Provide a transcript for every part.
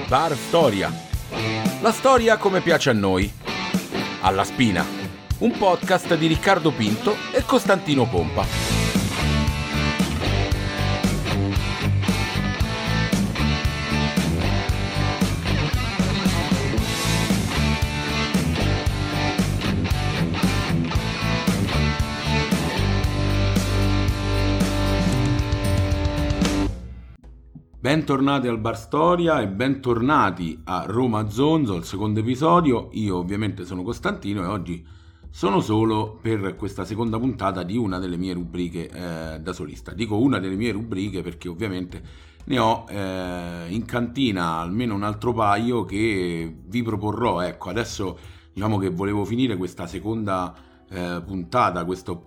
Bar Storia. La storia come piace a noi. Alla Spina. Un podcast di Riccardo Pinto e Costantino Pompa. Bentornati al Bar Storia e bentornati a Roma Zonzo, il secondo episodio. Io ovviamente sono Costantino e oggi sono solo per questa seconda puntata di una delle mie rubriche da solista. Dico una delle mie rubriche perché ovviamente ne ho in cantina almeno un altro paio che vi proporrò. Ecco, adesso diciamo che volevo finire questa seconda puntata, questo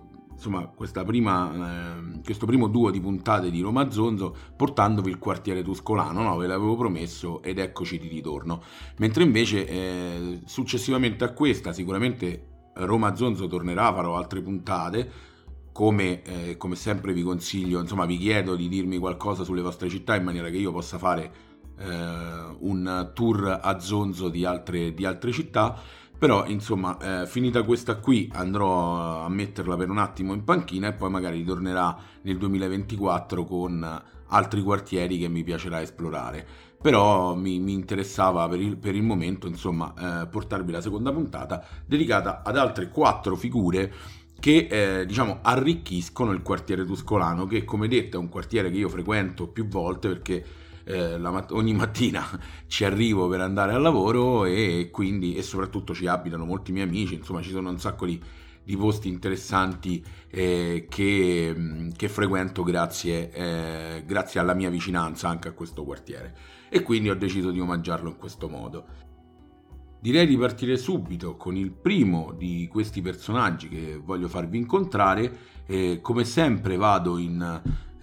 primo duo di puntate di Roma Zonzo portandovi il quartiere tuscolano, no? Ve l'avevo promesso ed eccoci di ritorno. Mentre invece successivamente a questa sicuramente Roma Zonzo tornerà, farò altre puntate, come sempre vi consiglio, insomma vi chiedo di dirmi qualcosa sulle vostre città in maniera che io possa fare un tour a Zonzo di altre città. Però insomma finita questa qui andrò a metterla per un attimo in panchina e poi magari tornerà nel 2024 con altri quartieri che mi piacerà esplorare. Però mi interessava per il momento insomma portarvi la seconda puntata dedicata ad altre 4 figure che arricchiscono il quartiere tuscolano, che come detto è un quartiere che io frequento più volte perché ogni mattina ci arrivo per andare al lavoro e soprattutto ci abitano molti miei amici, insomma ci sono un sacco di posti interessanti che frequento grazie alla mia vicinanza anche a questo quartiere, e quindi ho deciso di omaggiarlo in questo modo. Direi di partire subito con il primo di questi personaggi che voglio farvi incontrare. Come sempre vado in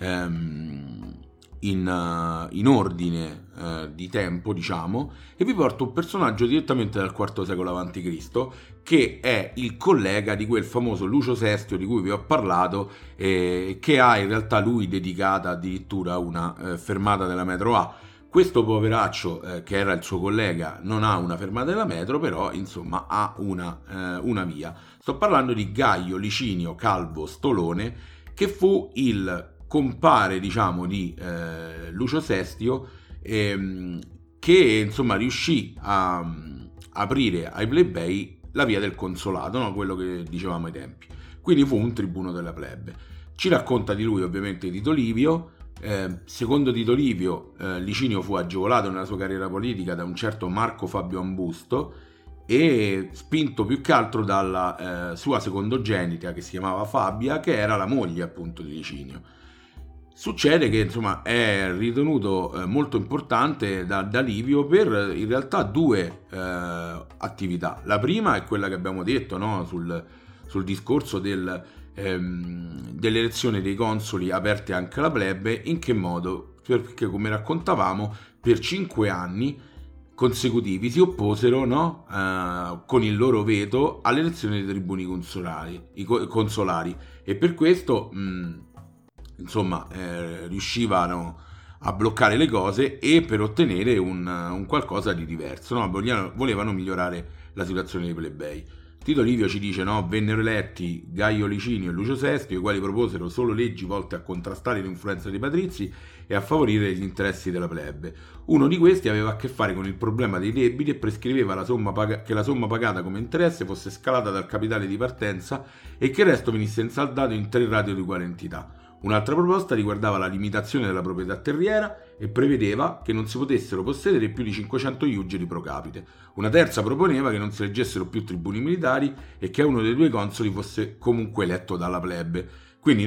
ordine di tempo, diciamo, e vi porto un personaggio direttamente dal IV secolo a.C., che è il collega di quel famoso Lucio Sestio di cui vi ho parlato, che ha in realtà lui dedicata addirittura una fermata della metro A. Questo poveraccio, che era il suo collega, non ha una fermata della metro, però insomma ha una via. Sto parlando di Gaio Licinio Calvo Stolone, che fu il compare, diciamo, di Lucio Sestio, che insomma riuscì a aprire ai plebei la via del consolato, no? Quello che dicevamo ai tempi. Quindi fu un tribuno della plebe. Ci racconta di lui ovviamente Tito Livio. Secondo Tito Livio, Licinio fu agevolato nella sua carriera politica da un certo Marco Fabio Ambusto, e spinto più che altro dalla sua secondogenita che si chiamava Fabia, che era la moglie appunto di Licinio. Succede che insomma è ritenuto molto importante da Livio per in realtà 2 attività. La prima è quella che abbiamo detto, no? sul discorso dell'elezione dei consoli aperte anche alla plebe. In che modo? Perché, come raccontavamo, per 5 anni consecutivi si opposero, no? Con il loro veto all'elezione dei tribuni consolari, e per questo riuscivano a bloccare le cose e per ottenere un qualcosa di diverso, no? Volevano migliorare la situazione dei plebei. Tito Livio ci dice, no? Vennero eletti Gaio Licinio e Lucio Sestio, i quali proposero solo leggi volte a contrastare l'influenza dei patrizi e a favorire gli interessi della plebe. Uno di questi aveva a che fare con il problema dei debiti e prescriveva che la somma pagata come interesse fosse scalata dal capitale di partenza e che il resto venisse insaldato in 3 rate di uguale entità. Un'altra proposta riguardava la limitazione della proprietà terriera e prevedeva che non si potessero possedere più di 500 iugeri pro capite. Una terza proponeva che non si eleggessero più tribuni militari e che uno dei 2 consoli fosse comunque eletto dalla plebe. Quindi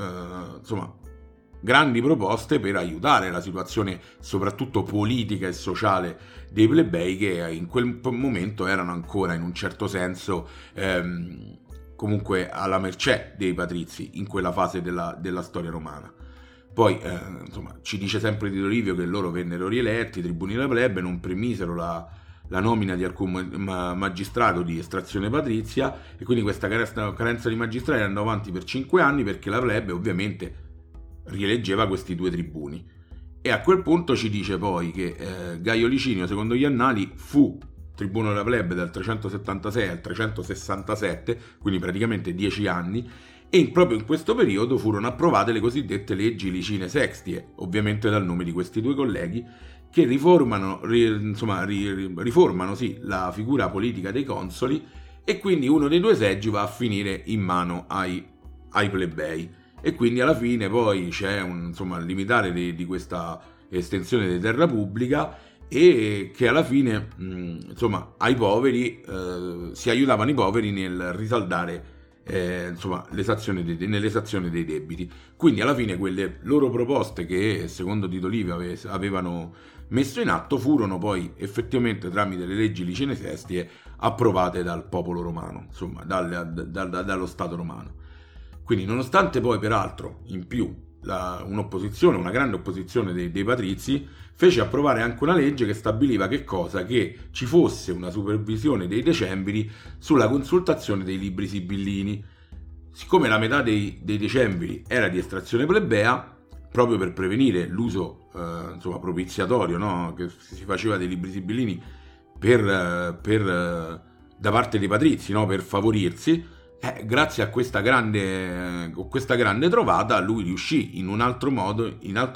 grandi proposte per aiutare la situazione soprattutto politica e sociale dei plebei, che in quel momento erano ancora in un certo senso comunque alla mercé dei patrizi in quella fase della storia romana. Poi ci dice sempre Tito Livio che loro vennero rieletti, i tribuni della plebe non premisero la nomina di alcun magistrato di estrazione patrizia, e quindi questa carenza di magistrati andò avanti per 5 anni perché la plebe ovviamente rieleggeva questi 2 tribuni. E a quel punto ci dice poi che Gaio Licinio, secondo gli annali, fu tribuno della plebe dal 376 al 367, quindi praticamente 10 anni, e proprio in questo periodo furono approvate le cosiddette leggi Licine Sextie, ovviamente dal nome di questi due colleghi, che riformano sì, la figura politica dei consoli, e quindi uno dei due seggi va a finire in mano ai plebei. E quindi alla fine poi c'è un limitare di questa estensione di terra pubblica, e che alla fine ai poveri si aiutavano i poveri nel risaldare l'esazione dei debiti. Quindi alla fine quelle loro proposte che secondo Tito Livio avevano messo in atto furono poi effettivamente, tramite le leggi Licine Sestie, approvate dal popolo romano, dallo Stato romano. Quindi, nonostante poi peraltro in più una grande opposizione dei patrizi, fece approvare anche una legge che stabiliva che ci fosse una supervisione dei decembri sulla consultazione dei libri sibillini. Siccome la metà dei decembri era di estrazione plebea, proprio per prevenire l'uso propiziatorio, no? Che si faceva dei libri sibillini da parte dei patrizi, no? Per favorirsi, grazie a questa grande trovata lui riuscì in altro modo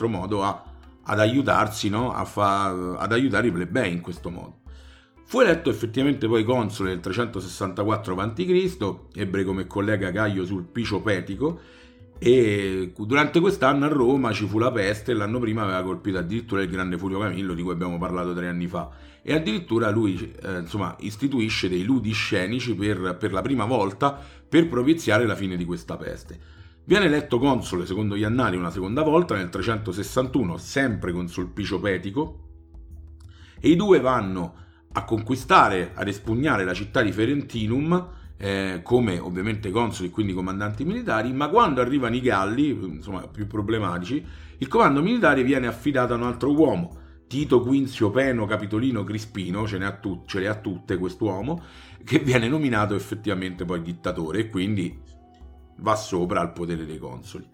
ad aiutarsi, no? Ad aiutare i plebei in questo modo. Fu eletto effettivamente poi console nel 364 a.C., ebbe come collega Gaio Sulpicio Petico, e durante quest'anno a Roma ci fu la peste, e l'anno prima aveva colpito addirittura il grande Furio Camillo, di cui abbiamo parlato 3 anni fa, e addirittura lui istituisce dei ludi scenici per la prima volta per propiziare la fine di questa peste. Viene eletto console secondo gli annali una seconda volta nel 361, sempre con Sulpicio Petico, e i due vanno a conquistare, ad espugnare la città di Ferentinum, come ovviamente consoli e quindi comandanti militari, ma quando arrivano i Galli, più problematici, il comando militare viene affidato a un altro uomo, Tito Quinzio Peno Capitolino Crispino, ce le ha tutte quest'uomo, che viene nominato effettivamente poi dittatore e quindi va sopra al potere dei consoli.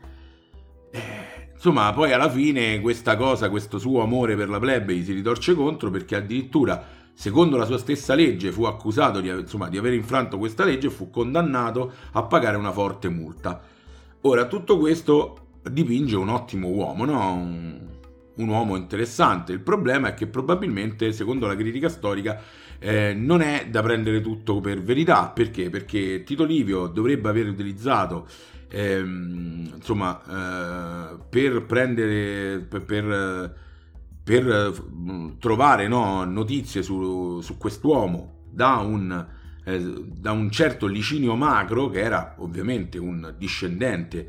Poi alla fine questo suo amore per la plebe gli si ritorce contro, perché addirittura secondo la sua stessa legge fu accusato di aver infranto questa legge e fu condannato a pagare una forte multa. Ora, tutto questo dipinge un ottimo uomo, no? Un uomo interessante. Il problema è che probabilmente, secondo la critica storica, non è da prendere tutto per verità. Perché? Perché Tito Livio dovrebbe aver utilizzato per trovare notizie su quest'uomo da un certo Licinio Macro, che era ovviamente un discendente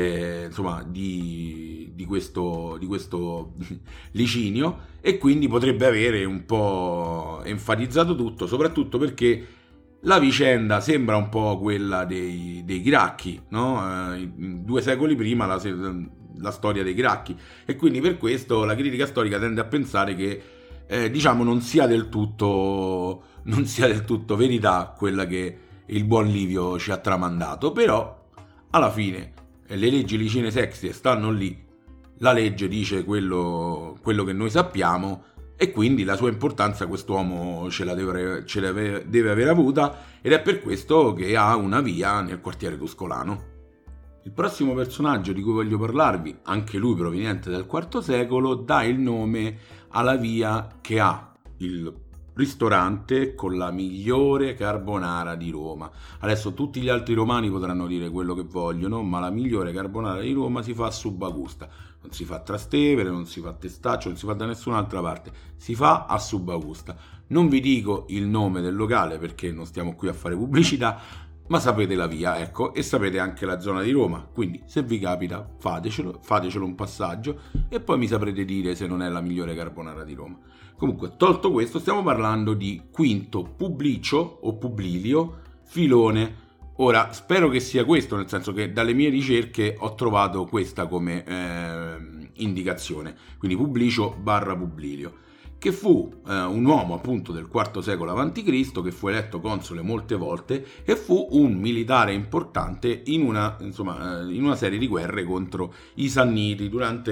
di questo Licinio, e quindi potrebbe avere un po' enfatizzato tutto, soprattutto perché la vicenda sembra un po' quella dei Gracchi, no? 2 secoli prima la storia dei Gracchi, e quindi per questo la critica storica tende a pensare che non sia del tutto verità quella che il buon Livio ci ha tramandato. Però alla fine le leggi Licine Sextie stanno lì, la legge dice quello che noi sappiamo, e quindi la sua importanza quest'uomo ce la deve aver avuta, ed è per questo che ha una via nel quartiere tuscolano. Il prossimo personaggio di cui voglio parlarvi, anche lui proveniente dal IV secolo, dà il nome alla via che ha il ristorante con la migliore carbonara di Roma. Adesso tutti gli altri romani potranno dire quello che vogliono, ma la migliore carbonara di Roma si fa a Subagusta. Non si fa a Trastevere, non si fa a Testaccio, non si fa da nessun'altra parte, si fa a Subagusta. Non vi dico il nome del locale perché non stiamo qui a fare pubblicità, ma sapete la via, ecco, e sapete anche la zona di Roma, quindi se vi capita fatecelo un passaggio e poi mi saprete dire se non è la migliore carbonara di Roma. Comunque, tolto questo, stiamo parlando di Quinto Publicio o Publilio Filone. Ora, spero che sia questo, nel senso che dalle mie ricerche ho trovato questa come indicazione, quindi Publicio / Publilio, che fu un uomo appunto del IV secolo a.C., che fu eletto console molte volte e fu un militare importante in una serie di guerre contro i Sanniti durante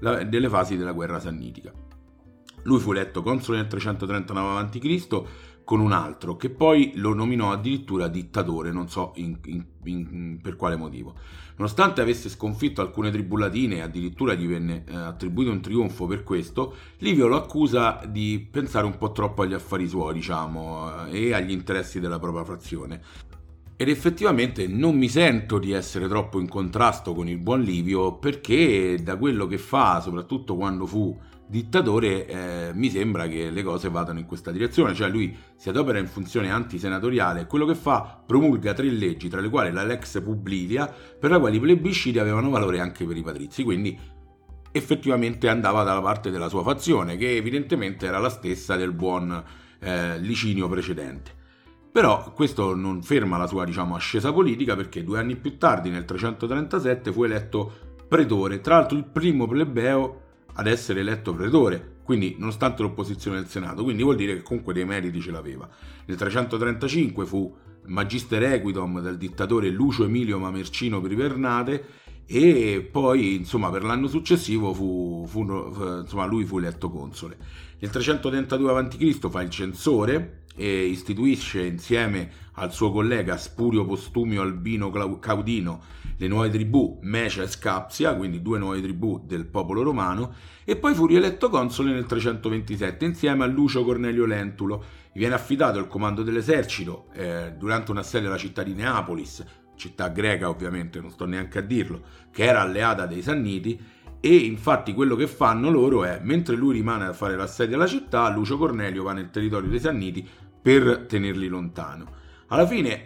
delle fasi della guerra sannitica. Lui fu eletto console nel 339 a.C. con un altro che poi lo nominò addirittura dittatore, non so per quale motivo. Nonostante avesse sconfitto alcune tribù latine e addirittura gli venne attribuito un trionfo per questo, Livio lo accusa di pensare un po' troppo agli affari suoi, diciamo, e agli interessi della propria fazione. Ed effettivamente non mi sento di essere troppo in contrasto con il buon Livio, perché da quello che fa, soprattutto quando fu dittatore, mi sembra che le cose vadano in questa direzione. Cioè lui si adopera in funzione antisenatoriale e quello che fa, promulga 3 leggi, tra le quali la Lex Publilia, per la quale i plebisciti avevano valore anche per i patrizi, quindi effettivamente andava dalla parte della sua fazione, che evidentemente era la stessa del buon Licinio precedente. Però questo non ferma la sua, diciamo, ascesa politica, perché 2 anni più tardi, nel 337, fu eletto pretore, tra l'altro il primo plebeo ad essere eletto pretore, quindi nonostante l'opposizione del Senato, quindi vuol dire che comunque dei meriti ce l'aveva. Nel 335 fu magister equitum del dittatore Lucio Emilio Mamercino Privernate, e poi insomma per l'anno successivo lui fu eletto console. Nel 332 a.C. fa il censore e istituisce insieme al suo collega Spurio Postumio Albino Caudino le nuove tribù Mecia e Scapsia, quindi 2 nuove tribù del popolo romano, e poi fu rieletto console nel 327 insieme a Lucio Cornelio Lentulo. Gli viene affidato il comando dell'esercito durante un assedio alla città di Neapolis, città greca ovviamente, non sto neanche a dirlo, che era alleata dei Sanniti, e infatti quello che fanno loro è, mentre lui rimane a fare l'assedio alla città, Lucio Cornelio va nel territorio dei Sanniti per tenerli lontano. Alla fine,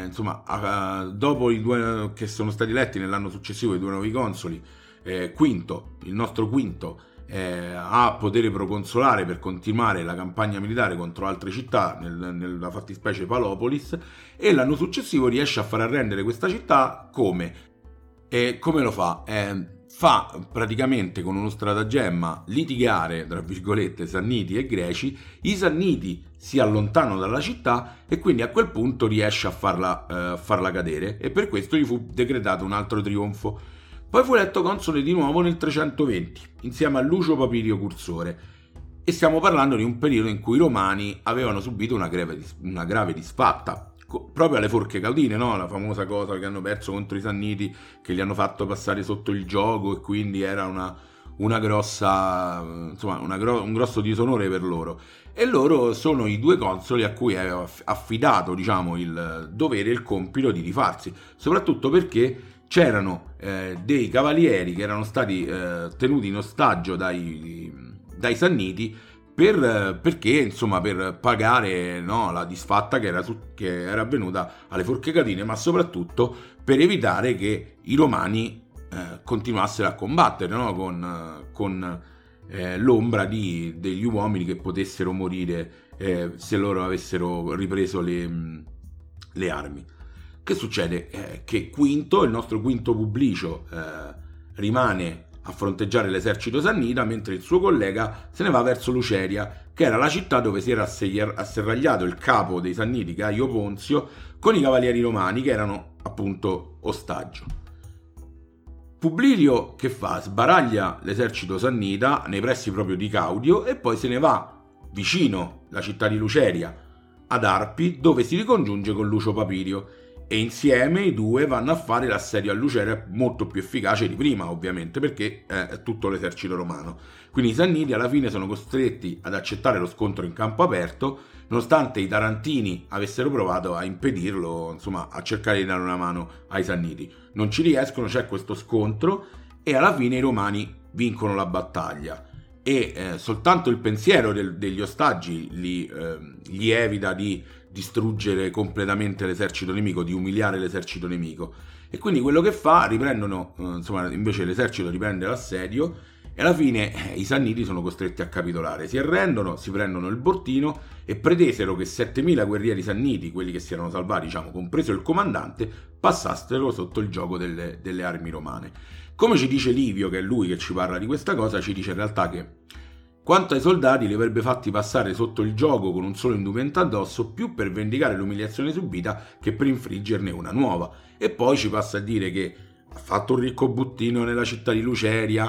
dopo i 2 che sono stati eletti nell'anno successivo, i 2 nuovi consoli, Quinto, il nostro Quinto, ha potere proconsolare per continuare la campagna militare contro altre città, nella fattispecie Palopolis, e l'anno successivo riesce a far arrendere questa città come lo fa? Fa praticamente con uno stratagemma litigare, tra virgolette, Sanniti e Greci. I Sanniti si allontanano dalla città e quindi a quel punto riesce a farla cadere, e per questo gli fu decretato un altro trionfo. Poi fu eletto console di nuovo nel 320 insieme a Lucio Papirio Cursore, e stiamo parlando di un periodo in cui i romani avevano subito una grave disfatta, proprio alle forche caudine, no? La famosa cosa che hanno perso contro i Sanniti, che li hanno fatto passare sotto il giogo, e quindi era una grossa, insomma, un grosso disonore per loro. E loro sono i 2 consoli a cui è affidato, diciamo, il dovere e il compito di rifarsi, soprattutto perché c'erano dei cavalieri che erano stati tenuti in ostaggio dai Sanniti, perché insomma per pagare, no, la disfatta che era avvenuta alle forche catine, ma soprattutto per evitare che i romani continuassero a combattere, no, con l'ombra degli uomini che potessero morire se loro avessero ripreso le armi. Che succede? Che Quinto, il nostro Quinto Publicio, rimane a fronteggiare l'esercito sannita, mentre il suo collega se ne va verso Luceria, che era la città dove si era asserragliato il capo dei Sanniti, Caio Ponzio, con i cavalieri romani che erano appunto ostaggio. Publilio che fa? Sbaraglia l'esercito sannita nei pressi proprio di Caudio e poi se ne va vicino la città di Luceria, ad Arpi, dove si ricongiunge con Lucio Papirio, e insieme i 2 vanno a fare l'assedio a Luceria, molto più efficace di prima ovviamente, perché è tutto l'esercito romano. Quindi i Sanniti alla fine sono costretti ad accettare lo scontro in campo aperto, nonostante i Tarantini avessero provato a impedirlo, insomma a cercare di dare una mano ai Sanniti. Non ci riescono, c'è questo scontro e alla fine i romani vincono la battaglia. E soltanto il pensiero degli ostaggi gli evita di distruggere completamente l'esercito nemico, di umiliare l'esercito nemico, e quindi quello che fa, invece l'esercito riprende l'assedio e alla fine i Sanniti sono costretti a capitolare, si arrendono, si prendono il bottino e pretesero che 7.000 guerrieri Sanniti, quelli che si erano salvati, diciamo, compreso il comandante, passassero sotto il gioco delle armi romane. Come ci dice Livio, che è lui che ci parla di questa cosa, ci dice in realtà che quanto ai soldati li avrebbe fatti passare sotto il giogo con un solo indumento addosso, più per vendicare l'umiliazione subita che per infliggerne una nuova. E poi ci passa a dire che ha fatto un ricco bottino nella città di Luceria,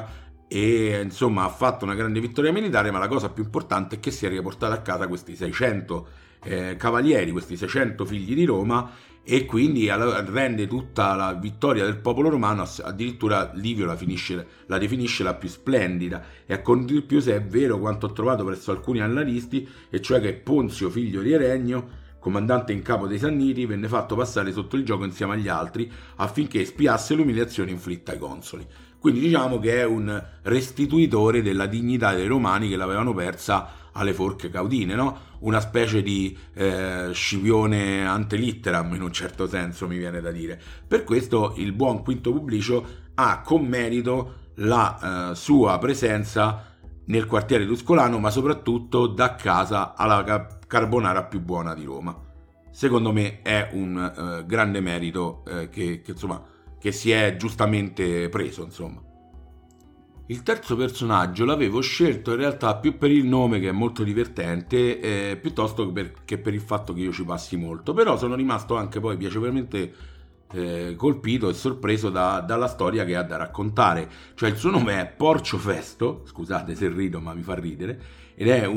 e insomma ha fatto una grande vittoria militare, ma la cosa più importante è che si è riportato a casa questi 600 cavalieri, questi 600 figli di Roma, e quindi rende tutta la vittoria del popolo romano, addirittura Livio la definisce la più splendida, e a conti più se è vero quanto ho trovato presso alcuni analisti, e cioè che Ponzio, figlio di Erenio, comandante in capo dei Sanniti, venne fatto passare sotto il gioco insieme agli altri affinché spiasse l'umiliazione inflitta ai consoli. Quindi diciamo che è un restituitore della dignità dei romani che l'avevano persa alle forche caudine, no? Una specie di Scipione ante litteram, in un certo senso, mi viene da dire. Per questo il buon Quinto Publicio ha con merito la sua presenza nel quartiere tuscolano, ma soprattutto dà casa alla carbonara più buona di Roma. Secondo me è un grande merito insomma, che si è giustamente preso, insomma. Il terzo personaggio l'avevo scelto in realtà più per il nome, che è molto divertente, piuttosto che per il fatto che io ci passi molto, però sono rimasto anche poi piacevolmente colpito e sorpreso dalla storia che ha da raccontare. Cioè il suo nome è Porcio Festo, scusate se rido ma mi fa ridere, ed è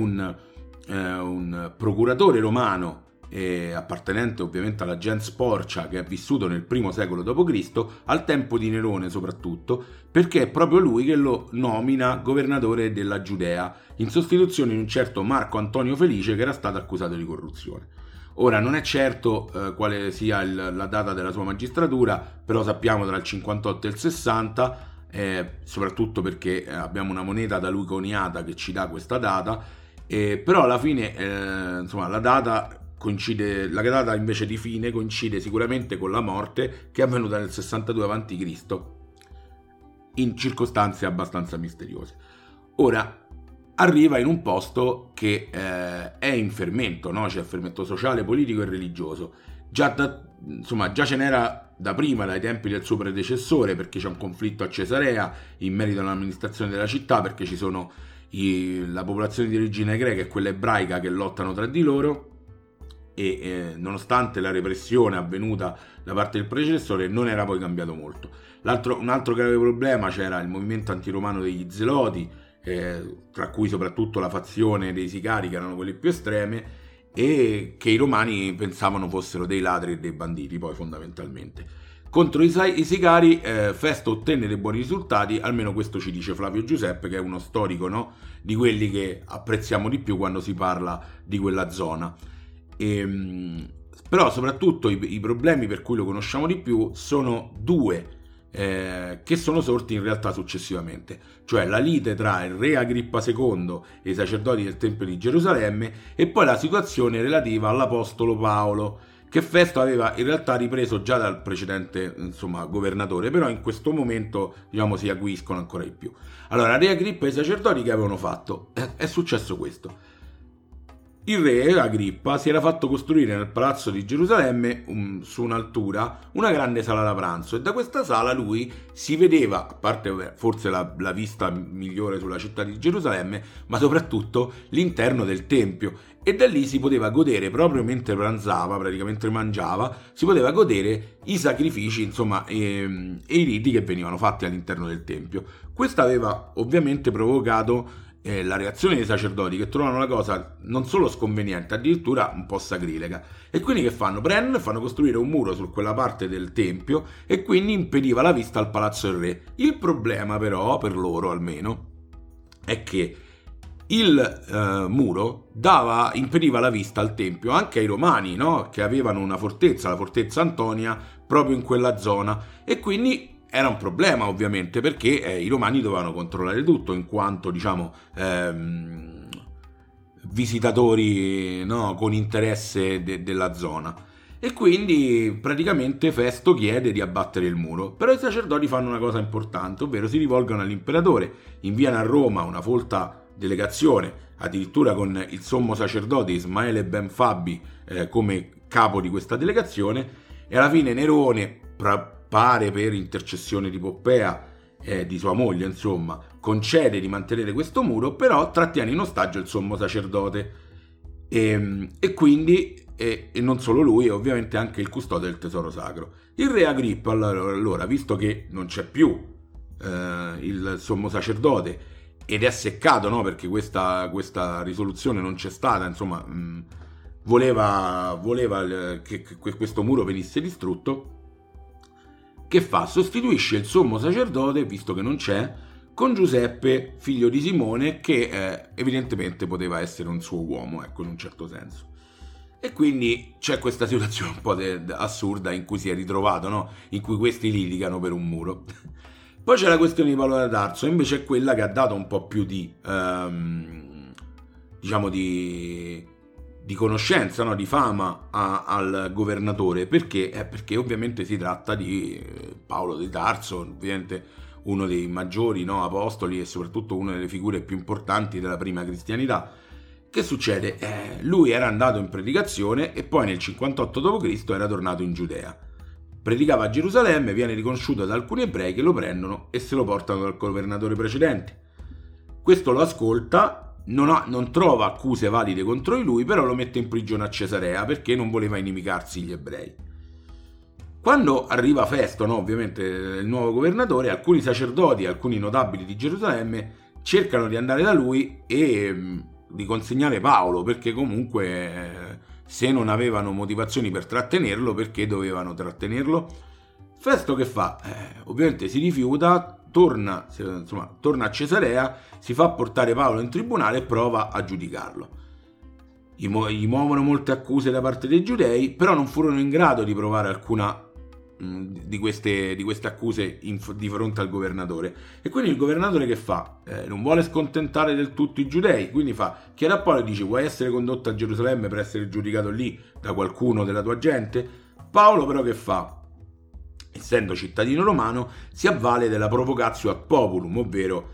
un procuratore romano appartenente ovviamente alla gens Porcia, che è vissuto nel I secolo d.C., al tempo di Nerone soprattutto, perché è proprio lui che lo nomina governatore della Giudea, in sostituzione di un certo Marco Antonio Felice che era stato accusato di corruzione. Ora non è certo quale sia la data della sua magistratura, però sappiamo tra il 58 e il 60, soprattutto perché abbiamo una moneta da lui coniata che ci dà questa data, però alla fine insomma la data invece di fine coincide sicuramente con la morte, che è avvenuta nel 62 a.C., in circostanze abbastanza misteriose. Ora arriva in un posto che è in fermento, no? C'è fermento sociale, politico e religioso. Già ce n'era da prima, dai tempi del suo predecessore, perché c'è un conflitto a Cesarea in merito all'amministrazione della città, perché ci sono la popolazione di origine greca e quella ebraica che lottano tra di loro, e nonostante la repressione avvenuta da parte del predecessore non era poi cambiato molto. Un altro grave problema c'era il movimento antiromano degli Zeloti, tra cui soprattutto la fazione dei sicari, che erano quelle più estreme, e che i romani pensavano fossero dei ladri e dei banditi, poi fondamentalmente. Contro i sicari Festo ottenne dei buoni risultati, almeno questo ci dice Flavio Giuseppe, che è uno storico, no? Di quelli che apprezziamo di più quando si parla di quella zona. Però soprattutto i problemi per cui lo conosciamo di più sono due, che sono sorti in realtà successivamente, cioè la lite tra il re Agrippa II e i sacerdoti del Tempio di Gerusalemme, e poi la situazione relativa all'apostolo Paolo, che Festo aveva in realtà ripreso già dal precedente, insomma, governatore, però in questo momento, diciamo, si acuiscono ancora di più. Allora, re Agrippa e i sacerdoti che avevano fatto? È successo questo. Il re Agrippa si era fatto costruire nel palazzo di Gerusalemme, su un'altura, una grande sala da pranzo, e da questa sala lui si vedeva, a parte forse la vista migliore sulla città di Gerusalemme, ma soprattutto l'interno del Tempio, e da lì si poteva godere, proprio mentre pranzava, praticamente mangiava, si poteva godere i sacrifici, insomma, e i riti che venivano fatti all'interno del Tempio. Questo aveva ovviamente provocato la reazione dei sacerdoti, che trovano la cosa non solo sconveniente, addirittura un po' sacrilega, e quindi che fanno? Prendono e fanno costruire un muro su quella parte del tempio, e quindi impediva la vista al palazzo del re. Il problema però, per loro almeno, è che il muro impediva la vista al tempio anche ai romani, no? Che avevano una fortezza, la fortezza Antonia, proprio in quella zona, e quindi era un problema ovviamente, perché i romani dovevano controllare tutto, in quanto, diciamo, visitatori, no, con interesse della zona. E quindi praticamente Festo chiede di abbattere il muro, però i sacerdoti fanno una cosa importante, ovvero si rivolgono all'imperatore, inviano a Roma una folta delegazione, addirittura con il sommo sacerdote Ismaele Ben Fabi come capo di questa delegazione, e alla fine Nerone, pare per intercessione di Poppea, di sua moglie, insomma, concede di mantenere questo muro, però trattiene in ostaggio il sommo sacerdote, e quindi e non solo lui, ovviamente anche il custode del tesoro sacro. Il re Agrippa allora, visto che non c'è più il sommo sacerdote, ed è seccato, no? Perché questa risoluzione non c'è stata, insomma, voleva che questo muro venisse distrutto. Che fa? Sostituisce il sommo sacerdote, visto che non c'è, con Giuseppe, figlio di Simone, che evidentemente poteva essere un suo uomo, ecco, in un certo senso. E quindi c'è questa situazione un po' assurda in cui si è ritrovato, no? In cui questi litigano per un muro. Poi c'è la questione di Paolo da Tarso, invece è quella che ha dato un po' più di, diciamo, di conoscenza, no? Di fama al governatore. Perché? Perché ovviamente si tratta di Paolo di Tarso, ovviamente uno dei maggiori, no, apostoli e soprattutto una delle figure più importanti della prima cristianità. Che succede? Lui era andato in predicazione e poi nel 58 d.C. era tornato in Giudea. Predicava a Gerusalemme, viene riconosciuto da alcuni ebrei che lo prendono e se lo portano dal governatore precedente. Questo lo ascolta, non trova accuse valide contro di lui, però lo mette in prigione a Cesarea perché non voleva inimicarsi gli ebrei. Quando arriva Festo, no, ovviamente il nuovo governatore, alcuni sacerdoti, alcuni notabili di Gerusalemme cercano di andare da lui e di consegnare Paolo, perché comunque se non avevano motivazioni per trattenerlo, perché dovevano trattenerlo? Festo che fa? Ovviamente si rifiuta, torna a Cesarea, si fa portare Paolo in tribunale e prova a giudicarlo. Gli muovono molte accuse da parte dei giudei, però non furono in grado di provare alcuna di queste accuse di fronte al governatore. E quindi il governatore che fa? Non vuole scontentare del tutto i giudei, quindi chiede a Paolo e dice: vuoi essere condotto a Gerusalemme per essere giudicato lì da qualcuno della tua gente? Paolo però che fa? Essendo cittadino romano, si avvale della provocatio ad populum, ovvero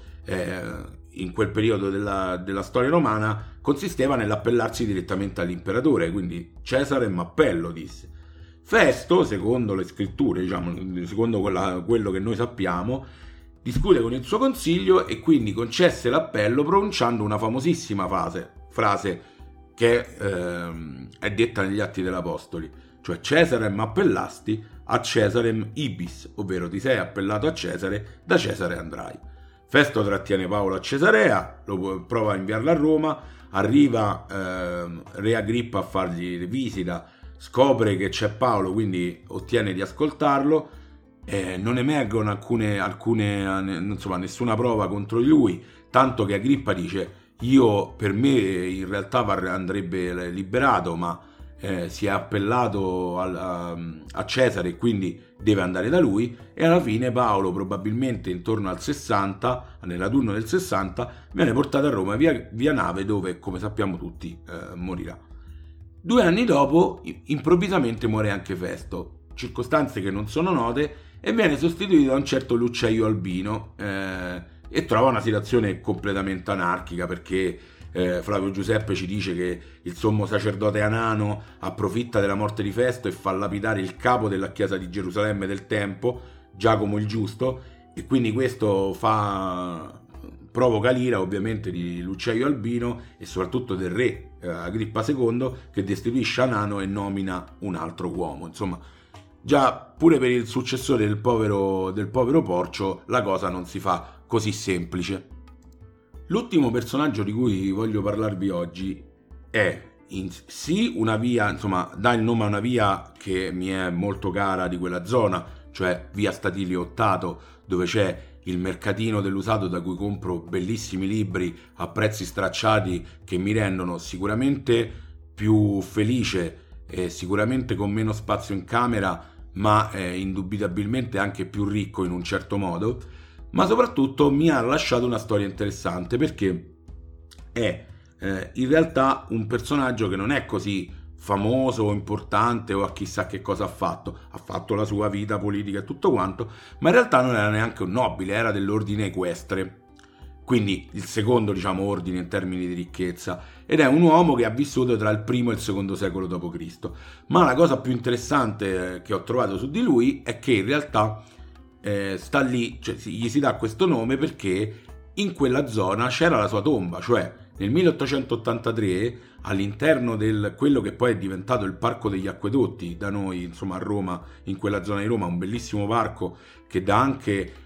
in quel periodo della storia romana consisteva nell'appellarsi direttamente all'imperatore, quindi Cesarem appello, disse. Festo, secondo le scritture, diciamo, secondo quello che noi sappiamo, discute con il suo consiglio e quindi concesse l'appello pronunciando una famosissima frase che è detta negli Atti degli Apostoli, cioè Cesarem appellasti, a Cesarem ibis, ovvero ti sei appellato a Cesare, da Cesare andrai. Festo trattiene Paolo a Cesarea, lo prova a inviarlo a Roma, arriva Re Agrippa a fargli visita, scopre che c'è Paolo, quindi ottiene di ascoltarlo, non emergono insomma, nessuna prova contro di lui, tanto che Agrippa dice: per me in realtà andrebbe liberato, ma si è appellato a Cesare e quindi deve andare da lui. E alla fine Paolo, probabilmente intorno al 60, nell'autunno del 60, viene portato a Roma via nave, dove, come sappiamo tutti, morirà. 2 anni dopo, improvvisamente muore anche Festo, circostanze che non sono note, e viene sostituito da un certo Luceio Albino, e trova una situazione completamente anarchica, perché Flavio Giuseppe ci dice che il sommo sacerdote Anano approfitta della morte di Festo e fa lapidare il capo della chiesa di Gerusalemme del tempo, Giacomo il Giusto, e quindi questo provoca l'ira ovviamente di Luceio Albino e soprattutto del re Agrippa II, che destituisce Anano e nomina un altro uomo. Insomma, già pure per il successore del povero Porcio la cosa non si fa così semplice. L'ultimo personaggio di cui voglio parlarvi oggi è una via, insomma, dà il nome a una via che mi è molto cara di quella zona, cioè via Statilio Ottato, dove c'è il mercatino dell'usato, da cui compro bellissimi libri a prezzi stracciati che mi rendono sicuramente più felice e sicuramente con meno spazio in camera, ma indubitabilmente anche più ricco in un certo modo. Ma soprattutto mi ha lasciato una storia interessante, perché è in realtà un personaggio che non è così famoso o importante o a chissà che cosa ha fatto la sua vita politica e tutto quanto, ma in realtà non era neanche un nobile, era dell'ordine equestre, quindi il secondo, diciamo, ordine in termini di ricchezza, ed è un uomo che ha vissuto tra il primo e il secondo secolo d.C. Ma la cosa più interessante che ho trovato su di lui è che in realtà sta lì, cioè gli si dà questo nome perché in quella zona c'era la sua tomba, cioè nel 1883 all'interno di quello che poi è diventato il Parco degli Acquedotti da noi, insomma, a Roma, in quella zona di Roma, un bellissimo parco che dà anche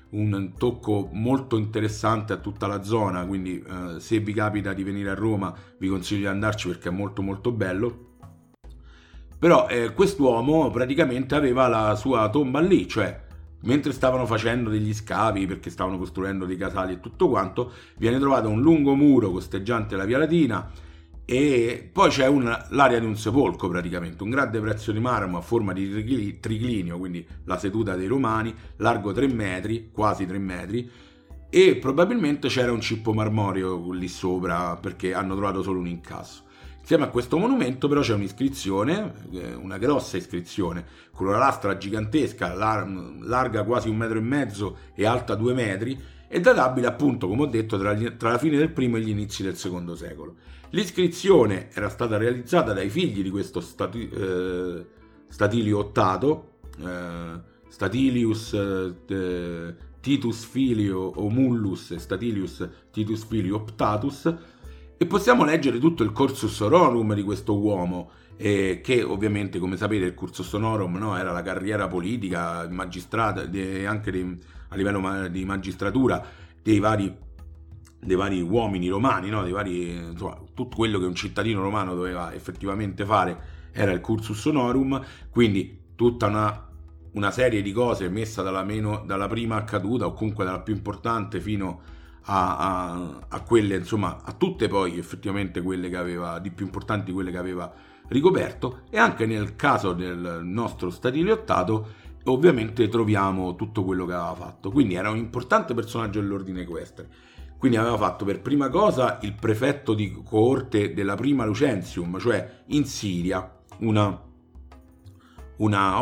un tocco molto interessante a tutta la zona, quindi se vi capita di venire a Roma vi consiglio di andarci perché è molto molto bello. Però quest'uomo praticamente aveva la sua tomba lì, cioè mentre stavano facendo degli scavi perché stavano costruendo dei casali e tutto quanto, viene trovato un lungo muro costeggiante la Via Latina e poi c'è l'area di un sepolcro praticamente, un grande pezzo di marmo a forma di triclinio, quindi la seduta dei Romani, largo 3 metri, quasi 3 metri, e probabilmente c'era un cippo marmoreo lì sopra perché hanno trovato solo un incasso. Insieme a questo monumento però c'è un'iscrizione, una grossa iscrizione, con una lastra gigantesca, larga quasi 1,5 metri e alta 2 metri, e databile appunto, come ho detto, tra la fine del primo e gli inizi del secondo secolo. L'iscrizione era stata realizzata dai figli di questo Statilio VIII, Statilius Titus Filio o Mullus e Statilius Titus Filio Optatus, e possiamo leggere tutto il cursus honorum di questo uomo, che ovviamente, come sapete, il cursus honorum, no, era la carriera politica, magistrata, anche a livello di magistratura dei vari uomini romani, no, insomma, tutto quello che un cittadino romano doveva effettivamente fare era il cursus honorum, quindi tutta una serie di cose messa dalla prima accaduta o comunque dalla più importante fino a quelle, insomma, a tutte poi effettivamente quelle che aveva, di più importanti quelle che aveva ricoperto. E anche nel caso del nostro Statilio VIII ovviamente troviamo tutto quello che aveva fatto, quindi era un importante personaggio dell'ordine equestre. Quindi aveva fatto per prima cosa il prefetto di coorte della prima Lucensium, cioè in Siria, un'ottima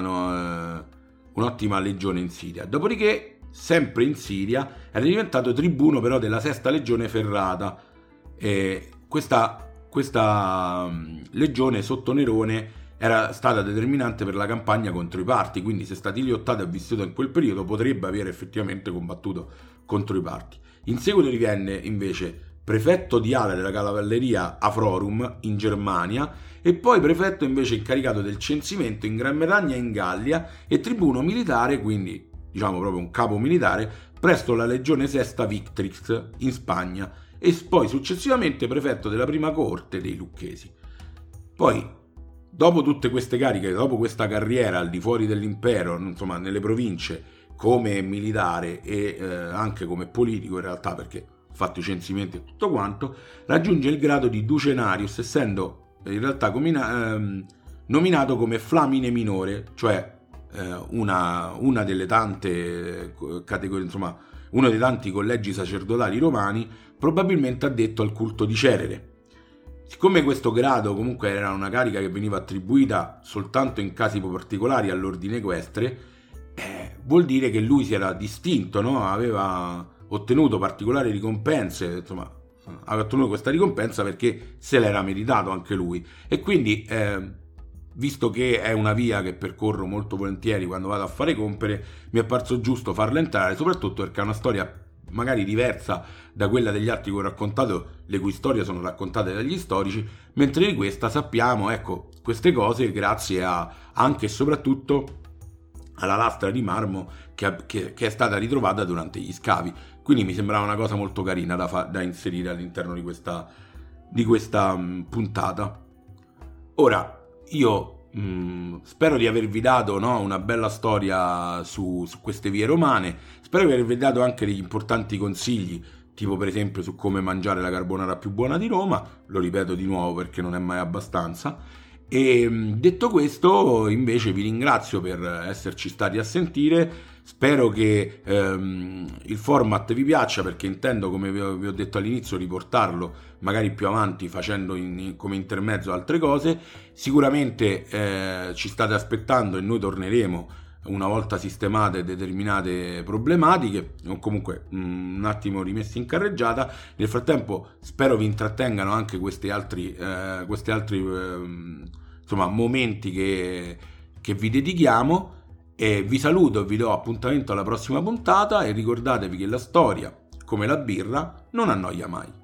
legione in Siria. Dopodiché, sempre in Siria, era diventato tribuno però della sesta legione ferrata. Questa legione sotto Nerone era stata determinante per la campagna contro i Parti, quindi se Statilio VIII è vissuto in quel periodo potrebbe aver effettivamente combattuto contro i Parti. In seguito divenne invece prefetto di ala della cavalleria Afrorum in Germania e poi prefetto invece incaricato del censimento in Gran Bretagna e in Gallia e tribuno militare, quindi diciamo proprio un capo militare, presso la legione sesta Victrix in Spagna e poi successivamente prefetto della prima coorte dei Lucchesi. Poi, dopo tutte queste cariche, dopo questa carriera al di fuori dell'impero, insomma nelle province, come militare e anche come politico in realtà, perché ha fatto i censimenti e tutto quanto, raggiunge il grado di ducenarius, essendo in realtà nominato come flamine minore, cioè una delle tante categorie, insomma uno dei tanti collegi sacerdotali romani, probabilmente addetto al culto di Cerere. Siccome questo grado comunque era una carica che veniva attribuita soltanto in casi particolari all'ordine equestre, vuol dire che lui si era distinto, no? Aveva ottenuto particolari ricompense, insomma aveva ottenuto questa ricompensa perché se l'era meritato anche lui, e quindi visto che è una via che percorro molto volentieri quando vado a fare compere, mi è parso giusto farla entrare, soprattutto perché è una storia magari diversa da quella degli altri che ho raccontato, le cui storie sono raccontate dagli storici, mentre di questa sappiamo, ecco, queste cose grazie anche e soprattutto alla lastra di marmo che è stata ritrovata durante gli scavi. Quindi mi sembrava una cosa molto carina da inserire all'interno di questa puntata. Ora, io spero di avervi dato, no, una bella storia su queste vie romane, spero di avervi dato anche degli importanti consigli, tipo per esempio su come mangiare la carbonara più buona di Roma, lo ripeto di nuovo perché non è mai abbastanza. E detto questo, invece vi ringrazio per esserci stati a sentire, spero che il format vi piaccia, perché intendo, come vi ho detto all'inizio, riportarlo magari più avanti facendo come intermezzo altre cose. Sicuramente ci state aspettando e noi torneremo una volta sistemate determinate problematiche o comunque un attimo rimessi in carreggiata. Nel frattempo spero vi intrattengano anche questi altri insomma momenti che vi dedichiamo, e vi saluto e vi do appuntamento alla prossima puntata, e ricordatevi che la storia, come la birra, non annoia mai.